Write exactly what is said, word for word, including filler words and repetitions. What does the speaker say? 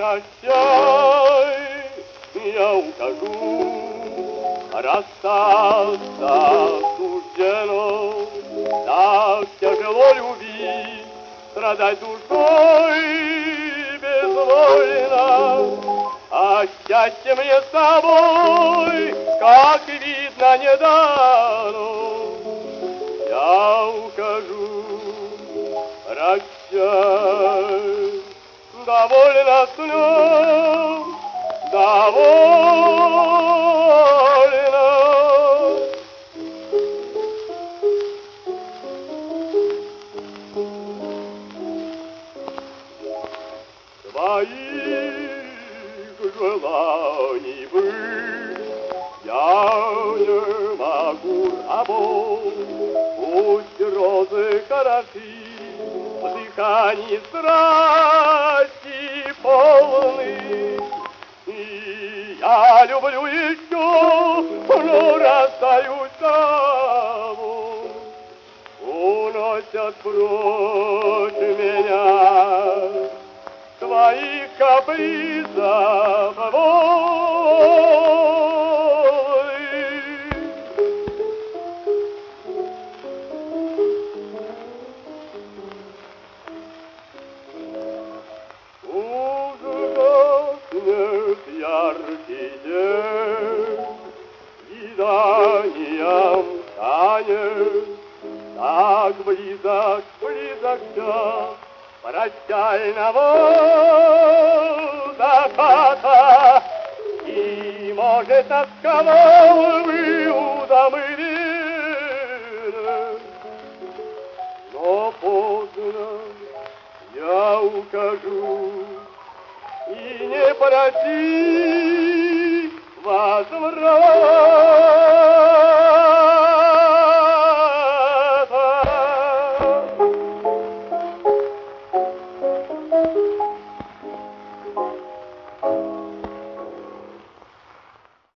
Прощай, я ухожу, расстаться суждено. Так тяжело любить, страдать душой безвольно. А счастье мне с тобой, как видно, не дано. Я ухожу, прощай, довольно слез, довольно. Твоих желаний быть я не могу рабом. Пусть розы хороши, в дыхании страсти полны. И я люблю еще, но расстаюсь с тобой. Уносят прочь меня твоих капризов волны. Уж гаснет яркий день, свиданием станет, так близок, близок час прощального заката. И, может, тосковал бы утомлен, но поздно я ухожу и не проси возврат.